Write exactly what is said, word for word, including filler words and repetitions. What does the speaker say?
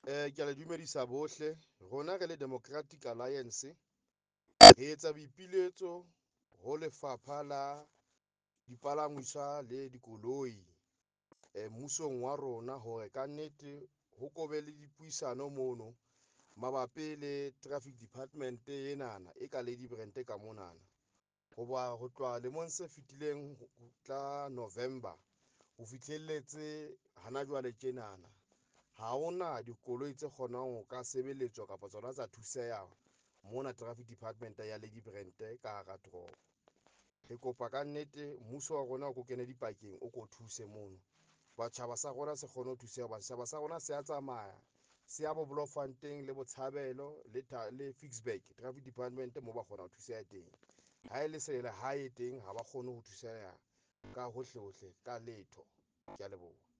Eh, ke a le dumedisa bohle. Rona re le Democratic Alliance re etsa boipiletso ho lefapha la dipalangwiswa le dikoloi eh, mmusong wa rona hore ka nnete ho kobe le dipuisano mono mabapi le traffic department enana e ka Lady Brand ka monana. Hoba ho tloha lemong se fetileng ho tla November ho fihlelletse hana jwale tjenana ha hona dikoloi tse kgonang ho ka sebeletswa kapa tsona tsa thuseha mona traffic department ya Lady Brand ka hara toropo. Re kopa ka nnete mmuso wa rona o ko kene dipakeng o ko thuse mono batjhaba sa rona se kgone ho thuseha. Batjhaba sa rona se a tsamaya se ya bo Bloemfontein le Botshabelo le le Fixburg traffic department moo ba kgona ho thuseha teng. Ha e le se le hae teng ha ba kgone ho thuseha ka hohle hohle ka letho. Ke a leboha.